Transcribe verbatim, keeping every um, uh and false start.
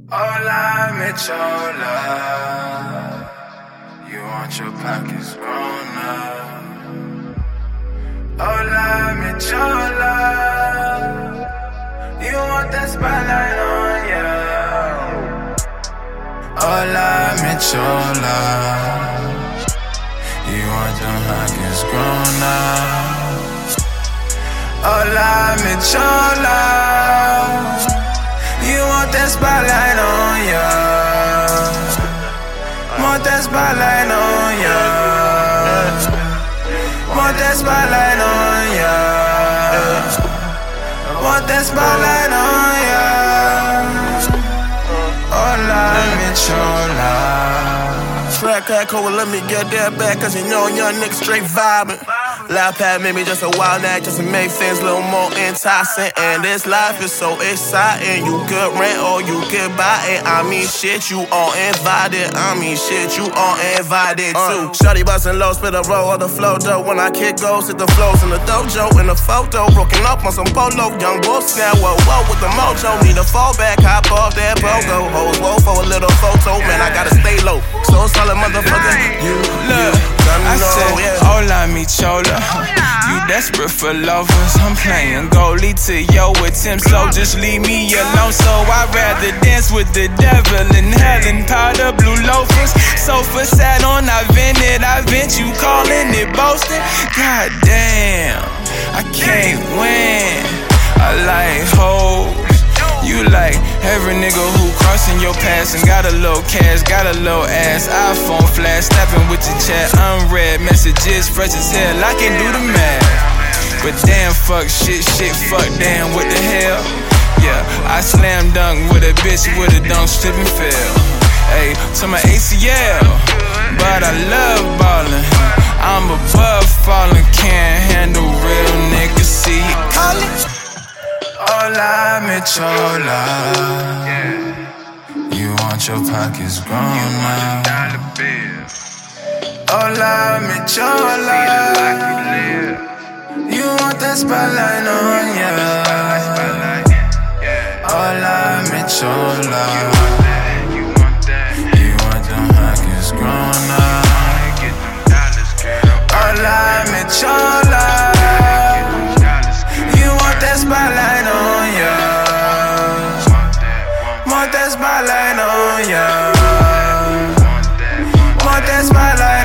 Hola, Michola. You want your pockets grown up. Hola, Michola. You want that spotlight on ya. Hola, Michola. You want your pockets grown up. Hola, Michola. You want that spotlight on ya. Want that spotlight on ya. Want that spotlight on ya. Want that spotlight on ya. Hola, Michola. Track that code, let me get that back, cause you know young niggas straight vibing. Life pad made me just a wild act, just to make things a little more enticing. And this life is so exciting. You could rent or you could buy it. I mean shit, you all invited. I mean shit, you all invited too. uh, Shawty bustin' low, spit a roll of the flow dough. When I kick goes, hit the flows in the dojo. In the photo, broken up on some polo. Young wolf now, whoa, whoa, with the mojo. Need a fallback, hop off that pogo. Hoes, whoa, for a little photo. Man, I gotta stay low. So solid motherfucker. You, look, you, I know, said, yeah. hola, Michola. You desperate for lovers, I'm playing goalie to your attempts, so just leave me alone. So I'd rather dance with the devil in hell and powder blue loafers. Sofa sat on, I vented, I vent, you calling it boasting. God damn, I can't win. I like hoes. You like every nigga who crossing your path and got a little cash, got a little ass, iPhone flash, snapping with your chat, unread messages, fresh as hell, I can do the math. But damn, fuck shit, shit, fuck damn, what the hell? Yeah, I slam dunk with a bitch with a dunk slip and fail. Ayy, to my A C L, but I love ballin'. I'm above falling, can't handle real niggas, see you callin'. Hola, Michola. You want your pockets grown up. Hola, Michola. You want that spotlight on ya. Hola, Michola. You want them pockets grown up. Hola, Michola. You want that spotlight on ya. Want that spotlight on ya. Want that spotlight.